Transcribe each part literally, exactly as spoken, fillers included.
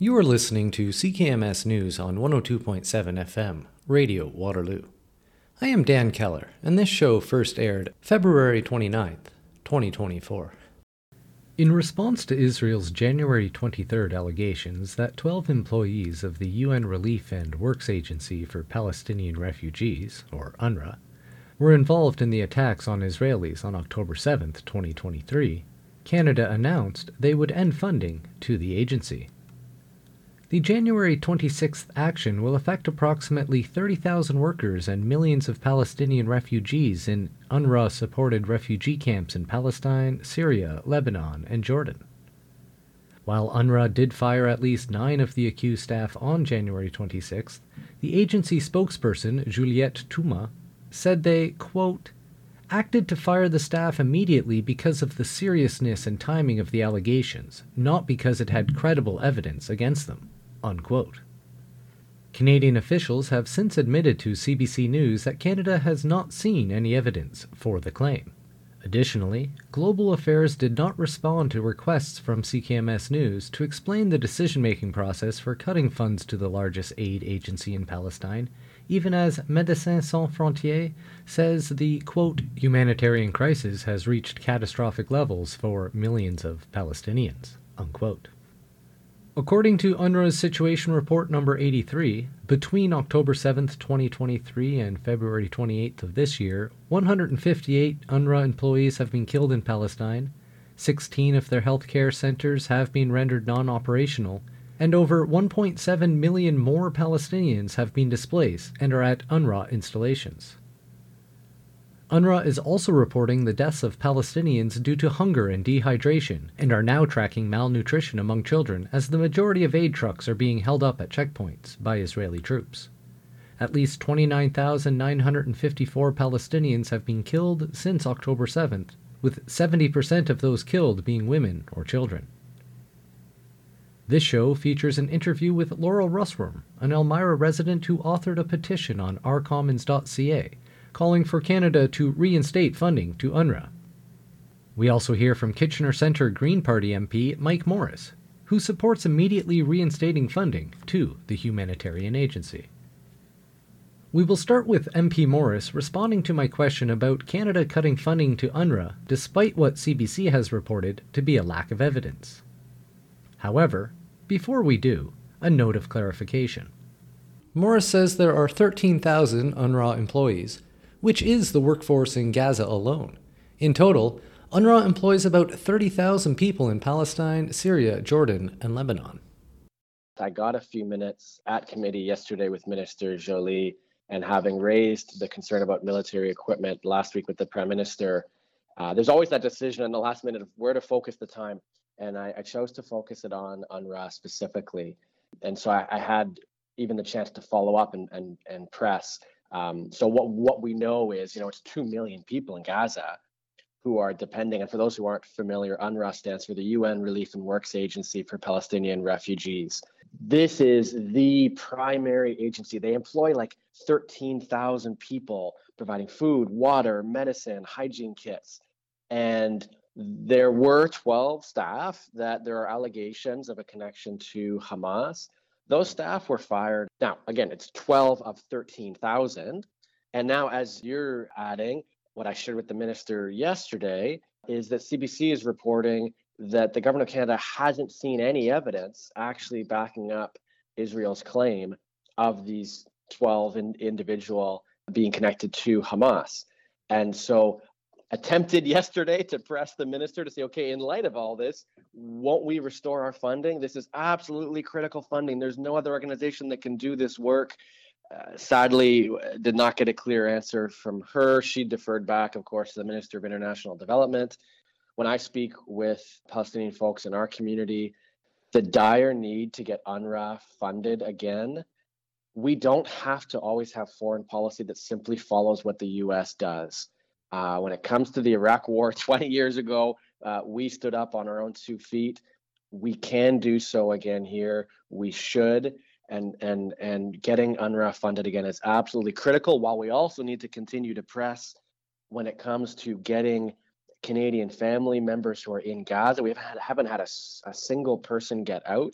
You are listening to C K M S News on one oh two point seven F M, Radio Waterloo. I am Dan Keller, and this show first aired February twenty-ninth, twenty twenty-four. In response to Israel's January twenty-third allegations that twelve employees of the U N Relief and Works Agency for Palestinian Refugees, or UNRWA, were involved in the attacks on Israelis on October seventh, twenty twenty-three, Canada announced they would end funding to the agency. The January twenty-sixth action will affect approximately thirty thousand workers and millions of Palestinian refugees in UNRWA-supported refugee camps in Palestine, Syria, Lebanon, and Jordan. While UNRWA did fire at least nine of the accused staff on January twenty-sixth, the agency spokesperson, Juliette Touma, said they, quote, acted to fire the staff immediately because of the seriousness and timing of the allegations, not because it had credible evidence against them, unquote. Canadian officials have since admitted to C B C News that Canada has not seen any evidence for the claim. Additionally, Global Affairs did not respond to requests from C K M S News to explain the decision-making process for cutting funds to the largest aid agency in Palestine, even as Médecins Sans Frontières says the, quote, humanitarian crisis has reached catastrophic levels for millions of Palestinians, unquote. According to UNRWA's Situation Report number eighty-three, between October seventh, twenty twenty-three and February twenty-eighth of this year, one hundred fifty-eight UNRWA employees have been killed in Palestine, sixteen of their healthcare centers have been rendered non-operational, and over one point seven million more Palestinians have been displaced and are at UNRWA installations. UNRWA is also reporting the deaths of Palestinians due to hunger and dehydration, and are now tracking malnutrition among children as the majority of aid trucks are being held up at checkpoints by Israeli troops. At least twenty-nine thousand nine hundred fifty-four Palestinians have been killed since October seventh, with seventy percent of those killed being women or children. This show features an interview with Laurel Russworm, an Elmira resident who authored a petition on our commons dot c a, calling for Canada to reinstate funding to UNRWA. We also hear from Kitchener Centre Green Party M P Mike Morris, who supports immediately reinstating funding to the humanitarian agency. We will start with M P Morris responding to my question about Canada cutting funding to UNRWA despite what C B C has reported to be a lack of evidence. However, before we do, a note of clarification. Morris says there are thirteen thousand UNRWA employees, which is the workforce in Gaza alone. In total, UNRWA employs about thirty thousand people in Palestine, Syria, Jordan, and Lebanon. I got a few minutes at committee yesterday with Minister Joly, and having raised the concern about military equipment last week with the Prime Minister, uh, there's always that decision in the last minute of where to focus the time. And I, I chose to focus it on UNRWA specifically. And so I, I had even the chance to follow up and and, and press. Um, so what, what we know is, you know, it's two million people in Gaza who are depending. And for those who aren't familiar, UNRWA stands for the U N Relief and Works Agency for Palestinian Refugees. This is the primary agency. They employ like thirteen thousand people providing food, water, medicine, hygiene kits. And there were twelve staff that there are allegations of a connection to Hamas. Those staff were fired. Now, again, it's twelve of thirteen thousand. And now, as you're adding, what I shared with the minister yesterday is that C B C is reporting that the government of Canada hasn't seen any evidence actually backing up Israel's claim of these twelve in, individual being connected to Hamas. And so attempted yesterday to press the minister to say, okay, in light of all this, won't we restore our funding? This is absolutely critical funding. There's no other organization that can do this work. Uh, sadly, did not get a clear answer from her. She deferred back, of course, to the Minister of International Development. When I speak with Palestinian folks in our community, the dire need to get UNRWA funded again, we don't have to always have foreign policy that simply follows what the U S does. Uh, when it comes to the Iraq War twenty years ago, uh, we stood up on our own two feet. We can do so again here. We should. And, and, and getting UNRWA funded again is absolutely critical, while we also need to continue to press when it comes to getting Canadian family members who are in Gaza. We haven't had, haven't had a, a single person get out.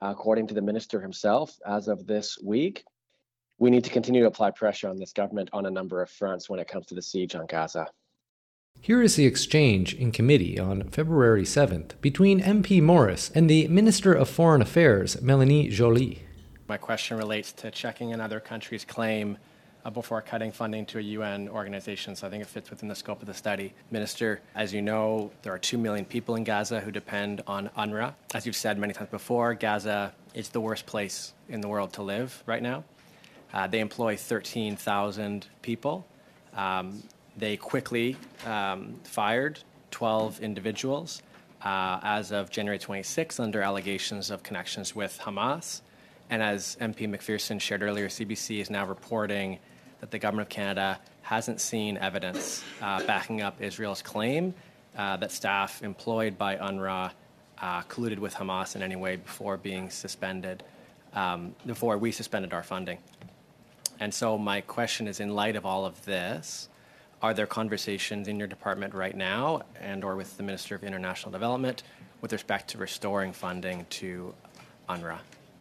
according to the minister himself, as of this week. We need to continue to apply pressure on this government on a number of fronts when it comes to the siege on Gaza. Here is the exchange in committee on February seventh between M P Morris and the Minister of Foreign Affairs, Mélanie Joly. My question relates to checking another country's claim uh, before cutting funding to a U N organization, so I think it fits within the scope of the study. Minister, as you know, there are two million people in Gaza who depend on UNRWA. As you've said many times before, Gaza is the worst place in the world to live right now. Uh, they employ thirteen thousand people. Um, they quickly um, fired twelve individuals uh, as of January twenty-sixth under allegations of connections with Hamas. And as M P McPherson shared earlier, C B C is now reporting that the Government of Canada hasn't seen evidence uh, backing up Israel's claim uh, that staff employed by UNRWA uh, colluded with Hamas in any way before being suspended, um, before we suspended our funding. And so my question is, in light of all of this, are there conversations in your department right now and or with the Minister of International Development with respect to restoring funding to UNRWA?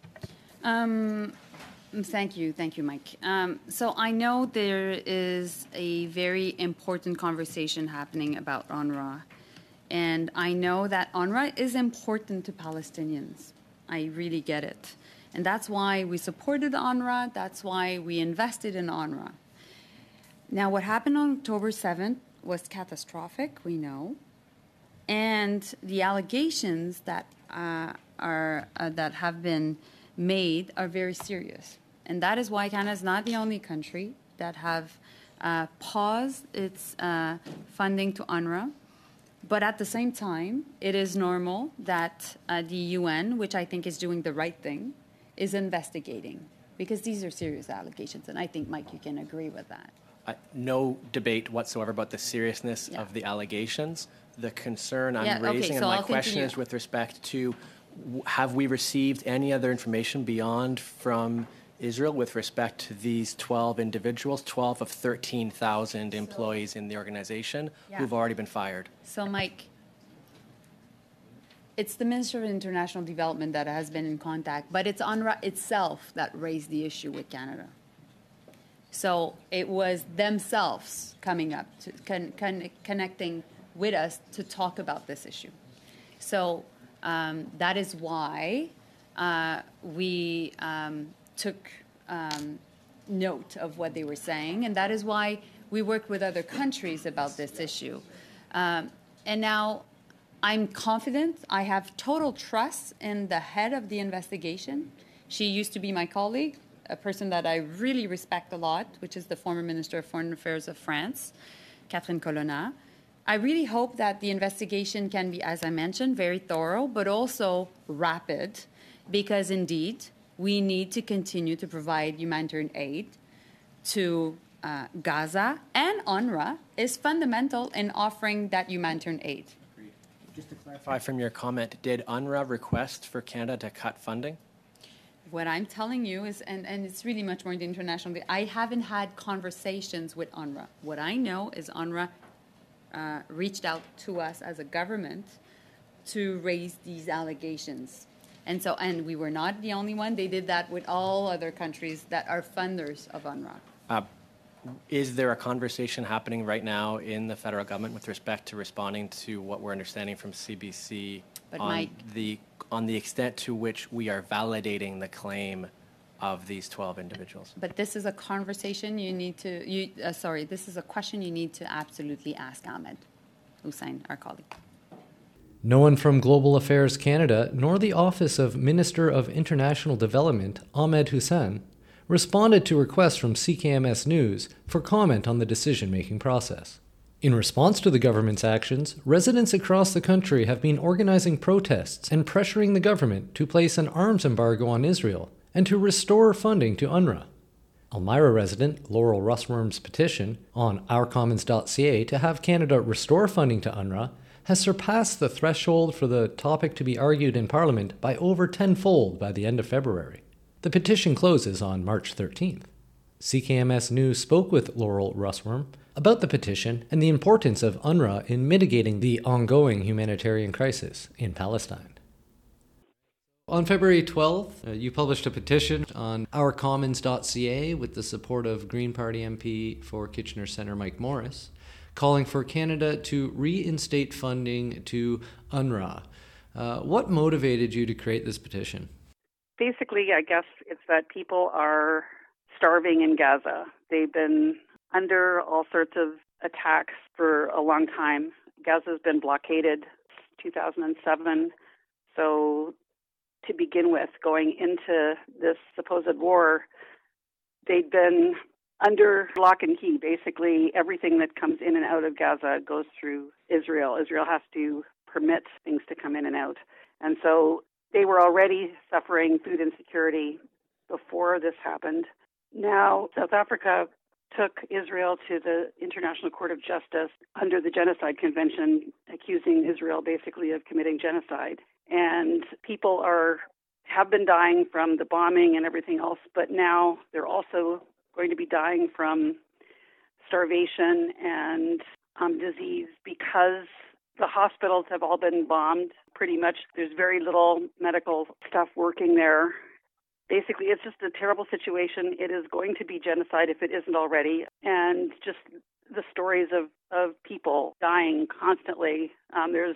Um, thank you. Thank you, Mike. Um, so I know there is a very important conversation happening about UNRWA. And I know that UNRWA is important to Palestinians. I really get it. And that's why we supported UNRWA. That's why we invested in UNRWA. Now, what happened on October seventh was catastrophic, we know. And the allegations that uh, are uh, that have been made are very serious. And that is why Canada is not the only country that have uh, paused its uh, funding to UNRWA. But at the same time, it is normal that uh, the U N, which I think is doing the right thing, is investigating, because these are serious allegations. And I think, Mike, you can agree with that. Uh, no debate whatsoever about the seriousness Yeah. of the allegations. The concern I'm Yeah, okay, raising, so and my I'll question continue. is with respect to, w- have we received any other information beyond from Israel with respect to these twelve individuals, twelve of thirteen thousand employees in the organization Yeah. who've already been fired? So, Mike, it's the Minister of International Development that has been in contact, but it's UNRWA itself that raised the issue with Canada. So it was themselves coming up, to con- con- connecting with us to talk about this issue. So um, that is why uh, we um, took um, note of what they were saying, and that is why we worked with other countries about this issue. Um, and now I'm confident, I have total trust in the head of the investigation. She used to be my colleague, a person that I really respect a lot, which is the former Minister of Foreign Affairs of France, Catherine Colonna. I really hope that the investigation can be, as I mentioned, very thorough, but also rapid, because indeed, we need to continue to provide humanitarian aid to uh, Gaza, and UNRWA is fundamental in offering that humanitarian aid. Just to clarify from your comment, did UNRWA request for Canada to cut funding? What I'm telling you is, and, and it's really much more in the international, I haven't had conversations with UNRWA. What I know is UNRWA uh, reached out to us as a government to raise these allegations. And so, and we were not the only one. They did that with all other countries that are funders of UNRWA. Uh, is there a conversation happening right now in the federal government with respect to responding to what we're understanding from C B C But on Mike- the on the extent to which we are validating the claim of these twelve individuals? But this is a conversation you need to, you, uh, sorry, this is a question you need to absolutely ask Ahmed Hussein, our colleague. No one from Global Affairs Canada, nor the Office of Minister of International Development, Ahmed Hussein, responded to requests from C K M S News for comment on the decision-making process. In response to the government's actions, residents across the country have been organizing protests and pressuring the government to place an arms embargo on Israel and to restore funding to UNRWA. Elmira resident Laurel Russworm's petition on our commons dot c a to have Canada restore funding to UNRWA has surpassed the threshold for the topic to be argued in Parliament by over tenfold by the end of February. The petition closes on March thirteenth. C K M S News spoke with Laurel Russworm about the petition and the importance of UNRWA in mitigating the ongoing humanitarian crisis in Palestine. On February twelfth, uh, you published a petition on our commons dot c a with the support of Green Party M P for Kitchener Centre Mike Morris, calling for Canada to reinstate funding to U N R W A. Uh, what motivated you to create this petition? Basically, I guess it's that people are starving in Gaza. They've been under all sorts of attacks for a long time. Gaza's been blockaded since two thousand seven. So to begin with, going into this supposed war, they've been under lock and key. Basically, everything that comes in and out of Gaza goes through Israel. Israel has to permit things to come in and out. And so they were already suffering food insecurity before this happened. Now, South Africa took Israel to the International Court of Justice under the Genocide Convention, accusing Israel basically of committing genocide. And people are have been dying from the bombing and everything else, but now they're also going to be dying from starvation and um, disease because the hospitals have all been bombed. Pretty much there's very little medical stuff working there. Basically, it's just a terrible situation. It is going to be genocide if it isn't already. And just the stories of, of people dying constantly. Um, there's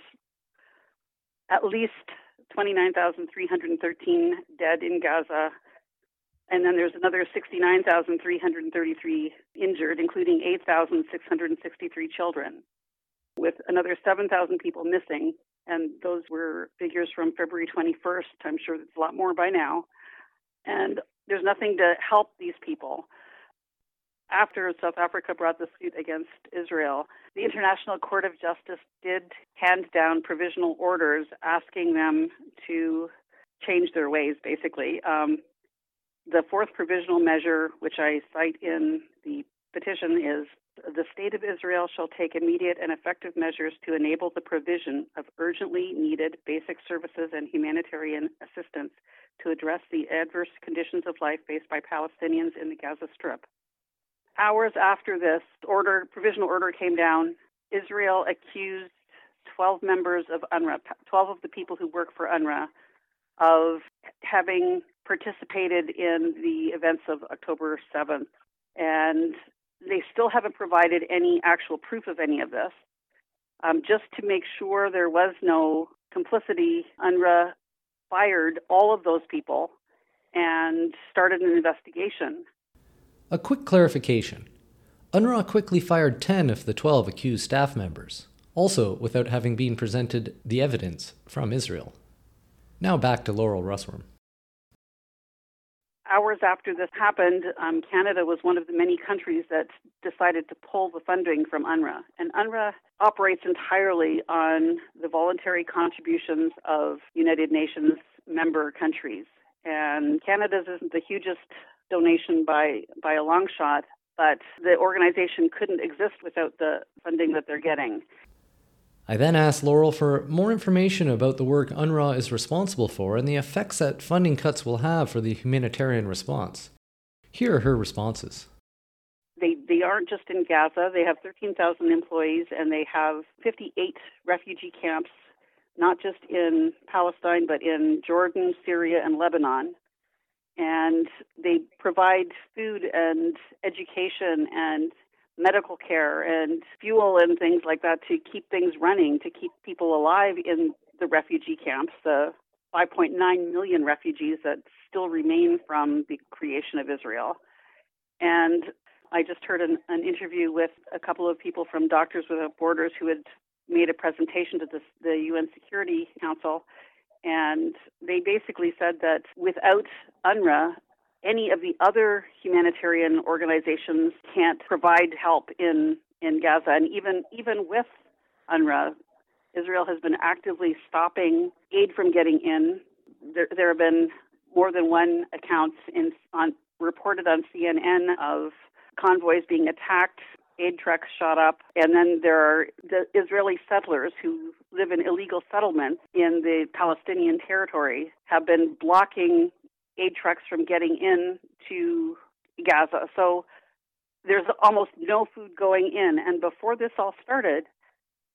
at least twenty-nine thousand three hundred thirteen dead in Gaza. And then there's another sixty-nine thousand three hundred thirty-three injured, including eight thousand six hundred sixty-three children, with another seven thousand people missing. And those were figures from February twenty-first. I'm sure it's a lot more by now. And there's nothing to help these people. After South Africa brought the suit against Israel, the International Court of Justice did hand down provisional orders asking them to change their ways, basically. Um, the fourth provisional measure, which I cite in the petition, is the state of Israel shall take immediate and effective measures to enable the provision of urgently needed basic services and humanitarian assistance to address the adverse conditions of life faced by Palestinians in the Gaza Strip. Hours after this order, provisional order came down, Israel accused twelve members of U N R W A, twelve of the people who work for U N R W A, of having participated in the events of October seventh. And they still haven't provided any actual proof of any of this. Um, just to make sure there was no complicity, U N R W A fired all of those people and started an investigation. A quick clarification. U N R W A quickly fired ten of the twelve accused staff members, also without having been presented the evidence from Israel. Now back to Laurel Russwurm. Hours after this happened, um, Canada was one of the many countries that decided to pull the funding from U N R W A. And U N R W A operates entirely on the voluntary contributions of United Nations member countries. And Canada's isn't the hugest donation by, by a long shot, but the organization couldn't exist without the funding that they're getting. I then asked Laurel for more information about the work U N R W A is responsible for and the effects that funding cuts will have for the humanitarian response. Here are her responses. They they aren't just in Gaza. They have thirteen thousand employees, and they have fifty-eight refugee camps, not just in Palestine, but in Jordan, Syria, and Lebanon. And they provide food and education and medical care and fuel and things like that to keep things running, to keep people alive in the refugee camps, the five point nine million refugees that still remain from the creation of Israel. And I just heard an, an interview with a couple of people from Doctors Without Borders who had made a presentation to this, the U N Security Council, and they basically said that without U N R W A, any of the other humanitarian organizations can't provide help in, in Gaza. And even even with U N R W A, Israel has been actively stopping aid from getting in. There, there have been more than one accounts in, on, reported on C N N of convoys being attacked, aid trucks shot up, and then there are the Israeli settlers who live in illegal settlements in the Palestinian territory have been blocking aid trucks from getting in to Gaza. So there's almost no food going in. And before this all started,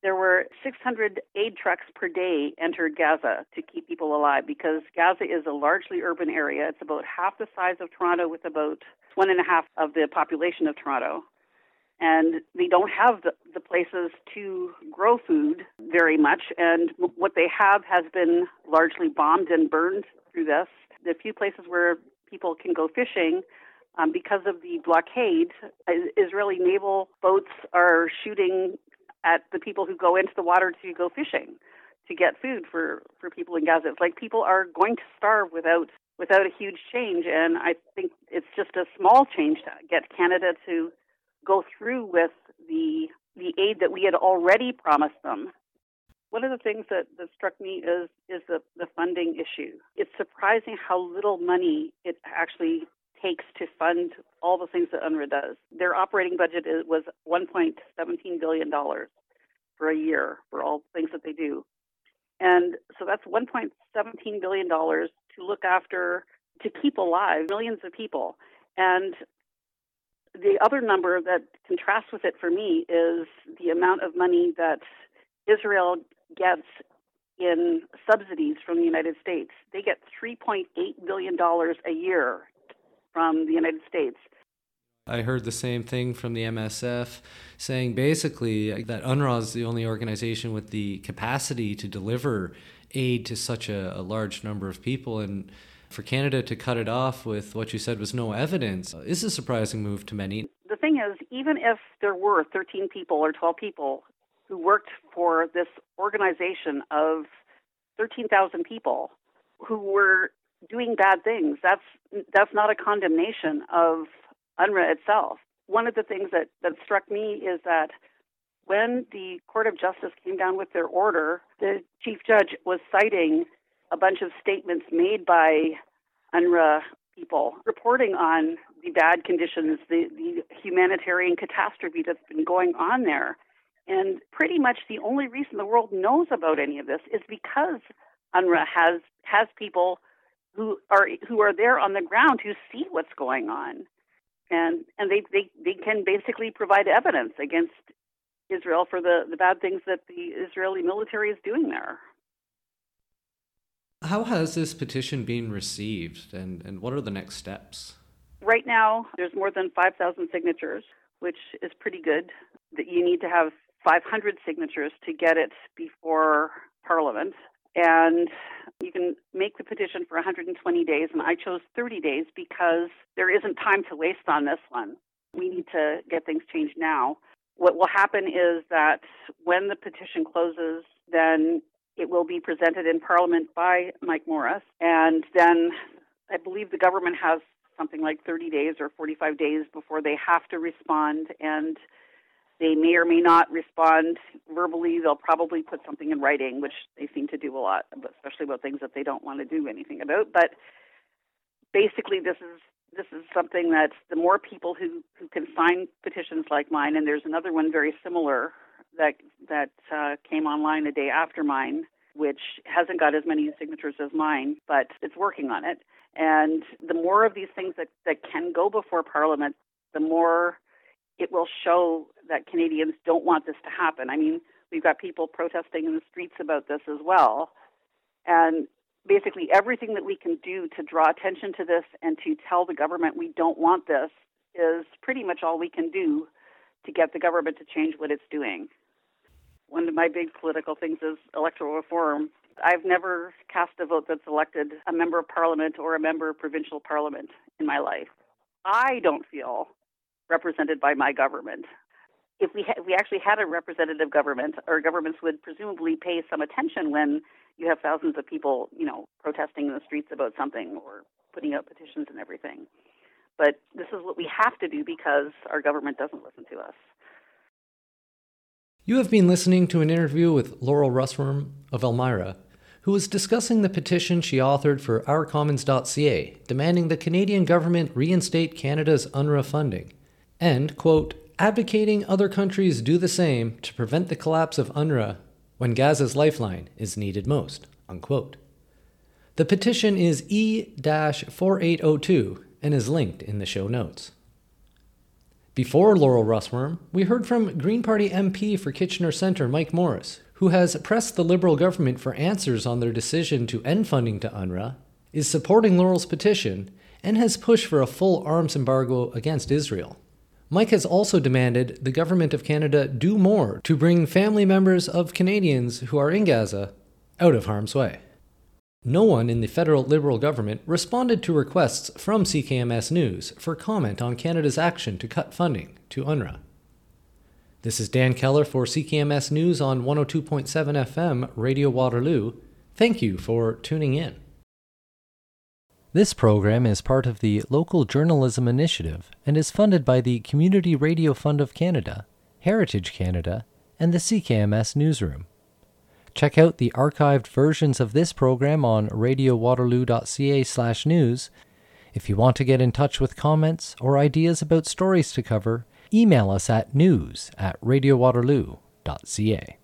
there were six hundred aid trucks per day entered Gaza to keep people alive because Gaza is a largely urban area. It's about half the size of Toronto with about one and a half of the population of Toronto. And they don't have the, the places to grow food very much. And what they have has been largely bombed and burned through this. The few places where people can go fishing, um, because of the blockade, Israeli naval boats are shooting at the people who go into the water to go fishing to get food for, for people in Gaza. It's like people are going to starve without without a huge change. And I think it's just a small change to get Canada to go through with the the aid that we had already promised them. One of the things that, that struck me is is the, the funding issue. It's surprising how little money it actually takes to fund all the things that UNRWA does. Their operating budget is, was one point one seven billion dollars for a year for all the things that they do. And so that's one point one seven billion dollars to look after, to keep alive millions of people. And the other number that contrasts with it for me is the amount of money that Israel gets in subsidies from the United States. They get three point eight billion dollars a year from the United States. I heard the same thing from the M S F saying basically that UNRWA is the only organization with the capacity to deliver aid to such a, a large number of people. And for Canada to cut it off with what you said was no evidence is a surprising move to many. The thing is, even if there were thirteen people or twelve people who worked for this organization of thirteen thousand people who were doing bad things, that's that's not a condemnation of UNRWA itself. One of the things that, that struck me is that when the Court of Justice came down with their order, the chief judge was citing a bunch of statements made by UNRWA people reporting on the bad conditions, the, the humanitarian catastrophe that's been going on there. And pretty much the only reason the world knows about any of this is because UNRWA has has people who are who are there on the ground who see what's going on. And and they, they, they can basically provide evidence against Israel for the, the bad things that the Israeli military is doing there. How has this petition been received, and, and what are the next steps? Right now, there's more than five thousand signatures, which is pretty good. That you need to have five hundred signatures to get it before Parliament. And you can make the petition for one hundred twenty days, and I chose thirty days because there isn't time to waste on this one. We need to get things changed now. What will happen is that when the petition closes, then it will be presented in Parliament by Mike Morris, and then I believe the government has something like thirty days or forty-five days before they have to respond, and they may or may not respond verbally. They'll probably put something in writing, which they seem to do a lot, especially about things that they don't want to do anything about. But basically, this is this is something that the more people who, who can sign petitions like mine, and there's another one very similar that that uh, came online a day after mine, which hasn't got as many signatures as mine, but it's working on it. And the more of these things that, that can go before Parliament, the more it will show that Canadians don't want this to happen. I mean, we've got people protesting in the streets about this as well. And basically everything that we can do to draw attention to this and to tell the government we don't want this is pretty much all we can do to get the government to change what it's doing. One of my big political things is electoral reform. I've never cast a vote that's elected a member of Parliament or a member of provincial Parliament in my life. I don't feel represented by my government. If we ha- if we actually had a representative government, our governments would presumably pay some attention when you have thousands of people, you know, protesting in the streets about something or putting out petitions and everything. But this is what we have to do because our government doesn't listen to us. You have been listening to an interview with Laurel Russworm of Elmira, who was discussing the petition she authored for our commons dot c a, demanding the Canadian government reinstate Canada's UNRWA funding, and, quote, advocating other countries do the same to prevent the collapse of UNRWA when Gaza's lifeline is needed most, unquote. The petition is E four eight zero two and is linked in the show notes. Before Laurel Russworm, we heard from Green Party M P for Kitchener Centre Mike Morris, who has pressed the Liberal government for answers on their decision to end funding to U N R W A, is supporting Laurel's petition, and has pushed for a full arms embargo against Israel. Mike has also demanded the Government of Canada do more to bring family members of Canadians who are in Gaza out of harm's way. No one in the federal Liberal government responded to requests from C K M S News for comment on Canada's action to cut funding to U N R W A. This is Dan Keller for C K M S News on one oh two point seven F M Radio Waterloo. Thank you for tuning in. This program is part of the Local Journalism Initiative and is funded by the Community Radio Fund of Canada, Heritage Canada, and the C K M S Newsroom. Check out the archived versions of this program on radio waterloo dot c a slash news. If you want to get in touch with comments or ideas about stories to cover, email us at news at radio waterloo dot c a.